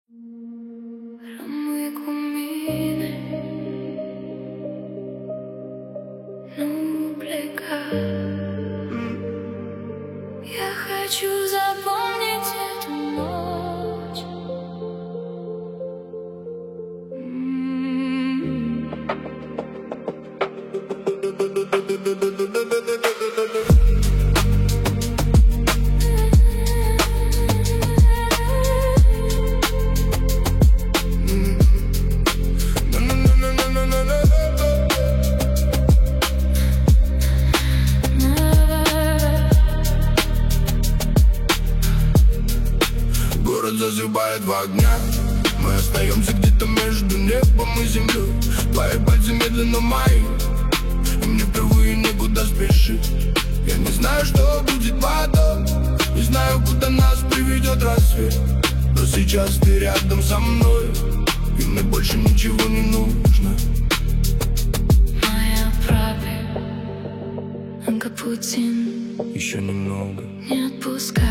Ramui combine нубрика. Я хочу запомнить эту ночь. Город зазывает в огня. Мы остаемся где-то между небом и землей. Твои пальцы медленно мои, и мне впервые некуда спешить. Я не знаю, что будет потом, не знаю, куда нас приведет рассвет. Но сейчас ты рядом со мной, и мне больше ничего не нужно. Моя правда, Путин, Еще немного. не отпускай.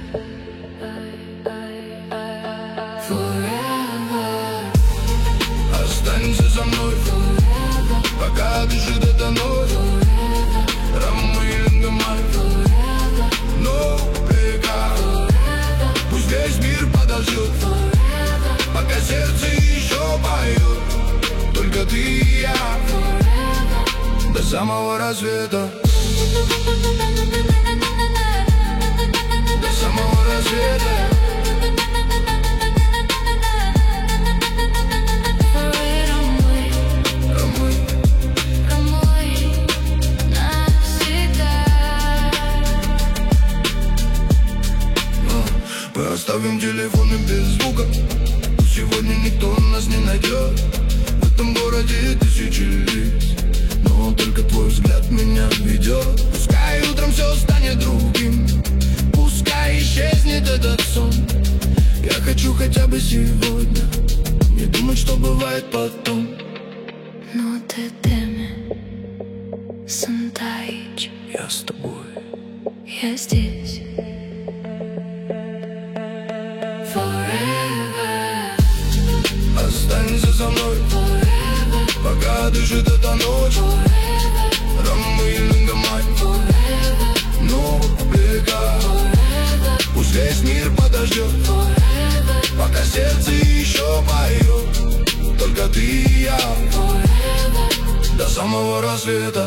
Forever, Останься со мной, forever, пока дышит эта ночь. Рамы-лингамай, forever, но река. Пусть весь мир подождет, forever, пока сердце еще поет. Только ты и я, forever. до самого рассвета. До самого рассвета. Рамы, мы оставим телефоны без звука. Сегодня никто нас не найдет. В этом городе тысячи лиц, но только твой взгляд меня ведет. Пускай утром все станет другим, пускай исчезнет этот сон. Я хочу хотя бы сегодня не думать, что бывает потом. Но ты теме, Сантаич, Я с тобой. я здесь. Forever, Останься со мной, forever, пока дышит эта ночь. forever, Рамы-лингамай, forever, ну река. forever, Пусть весь мир подождет, forever, пока сердце еще поет. Только ты и я, forever. до самого рассвета.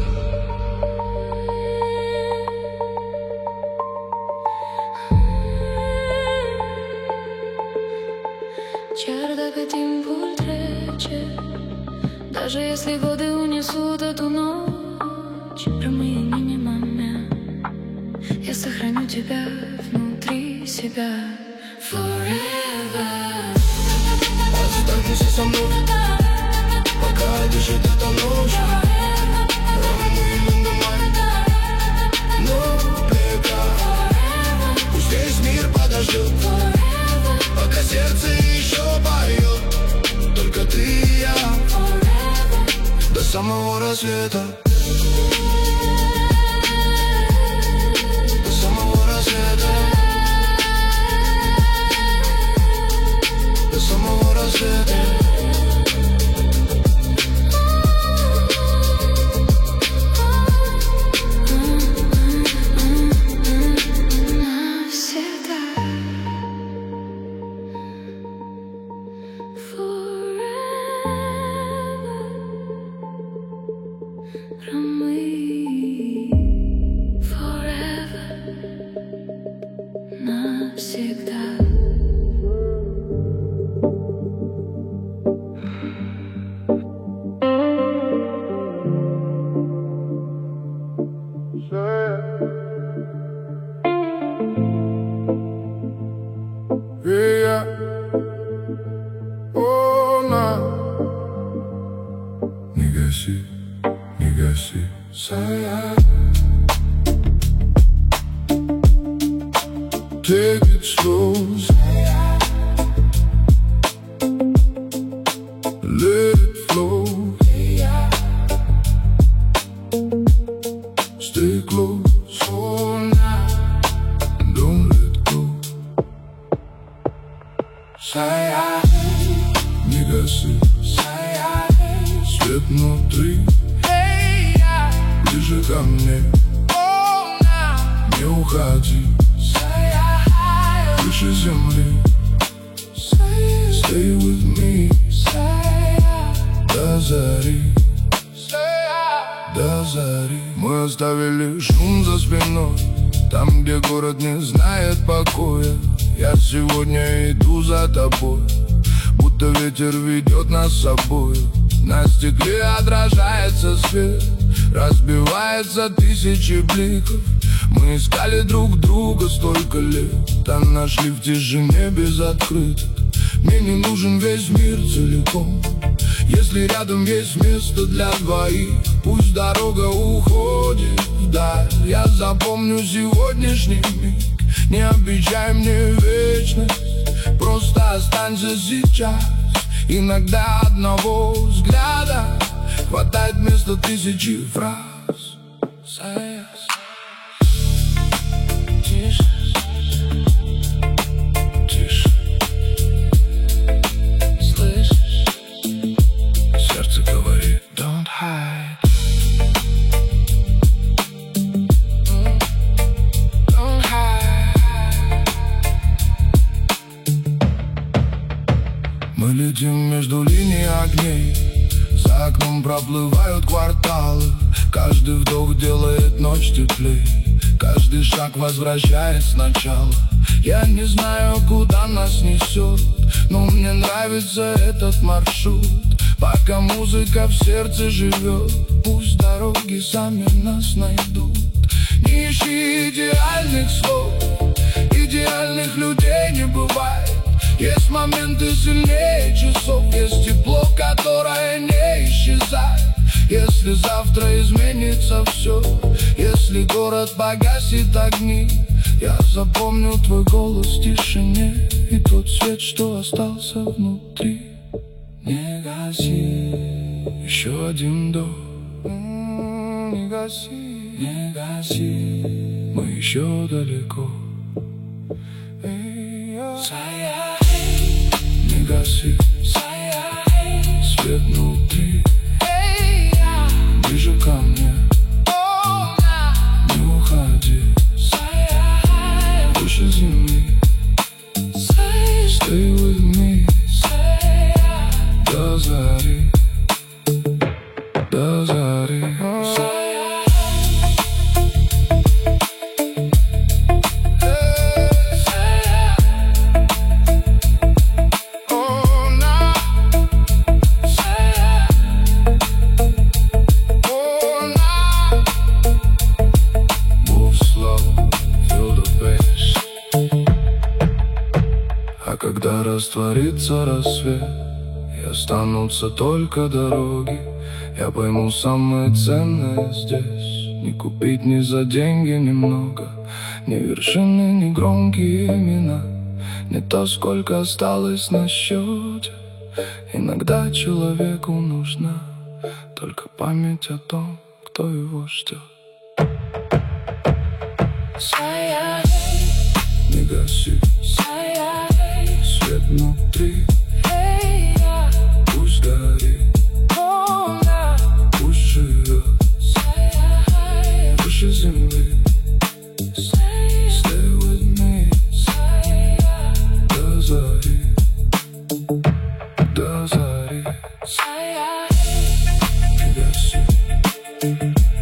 Чердака тимпуль трече, даже если годы унесут эту ночь. Прямые минимаме, я сохраню тебя внутри себя. Forever, Останься со мной, пока дышит эта ночь. Рамы-лингамай, ну река. Пусть весь мир подождет, пока сердце еще поет. Только ты и я, до самого рассвета. До самого рассвета. До самого рассвета. навсегда. Forever, Рамы, forever, навсегда. Yeah, oh, nah. Не гаси, сая. Take it slow, let it flow. Stay close all night, don't let go. Не гаси свет внутри, ближе ко мне, не уходи, выше земли. Stay with me до зари, до зари. Мы оставили шум за спиной, там, где город не знает покоя. Я сегодня иду за тобой, будто ветер ведет нас с собой. На стекле отражается свет, разбивается тысячи бликов. Мы искали друг друга столько лет, а нашли в тишине без открыток. Мне не нужен весь мир целиком, если рядом есть место для двоих. Пусть дорога уходит вдаль, я запомню сегодняшний миг. Не обещай мне вечность, просто останься сейчас. Иногда одного взгляда хватает вместо тысячи фраз. Тише, тише, слышишь? Сердце говорит: don't hide. Don't hide. Мы летим между линий огней, за окном проплывают кварталы. Каждый вдох делает ночь теплей, каждый шаг возвращает сначала. Я не знаю, куда нас несет, но мне нравится этот маршрут. Пока музыка в сердце живет, пусть дороги сами нас найдут. Не ищи идеальных слов, идеальных людей не бывает. Есть моменты сильнее часов, есть тепло, которое не исчезает. Если завтра изменится все, если город погасит огни, я запомню твой голос в тишине и тот свет, что остался внутри. Не гаси, еще один вдох. Не гаси, не гаси, мы еще далеко. Не гаси свет внутри, ближе ко мне, не уходи, выше земли. Stay with me до зари, до зари. А когда растворится рассвет и останутся только дороги, я пойму самое ценное здесь. Не купить ни за деньги немного, ни вершины, ни громкие имена, не то, сколько осталось на счете. Иногда человеку нужна только память о том, кто его ждет. Не гаси свет внутри, пусть горит, пусть живет выше земли. Stay with me до зари, до зари. Не гаси.